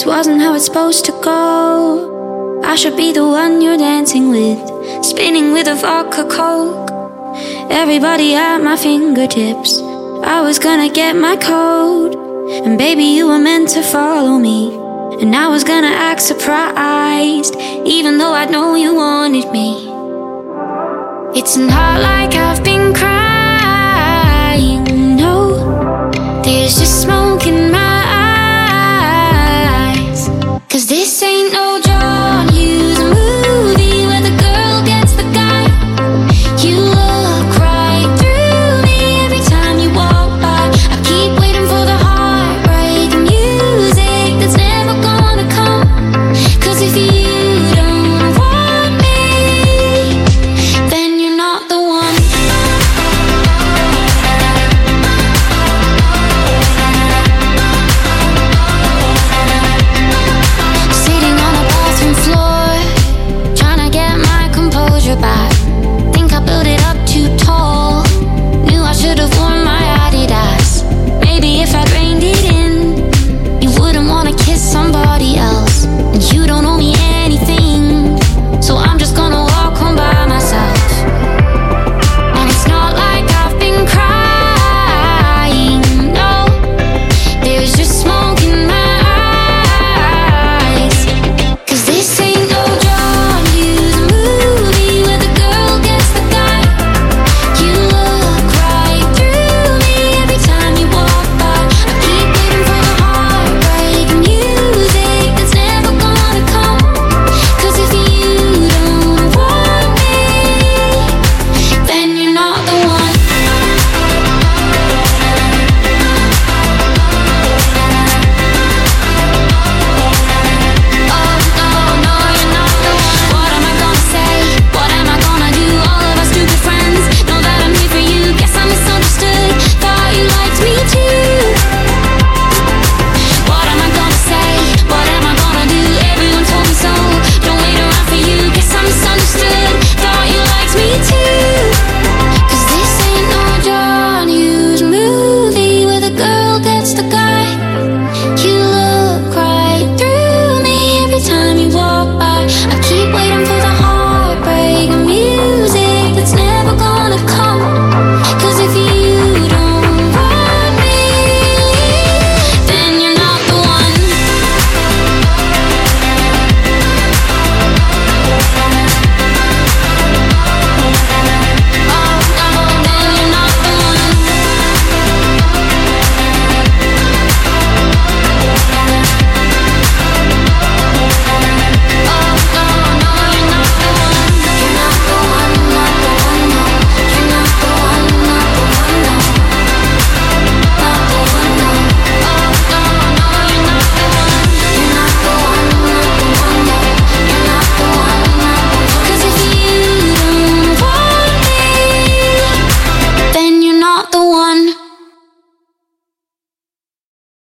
This wasn't how it's supposed to go. I should be the one you're dancing with, spinning with a vodka coke. Everybody at my fingertips, I was gonna get my code. And baby, you were meant to follow me, and I was gonna act surprised, even though I know you wanted me. It's not like I've been crying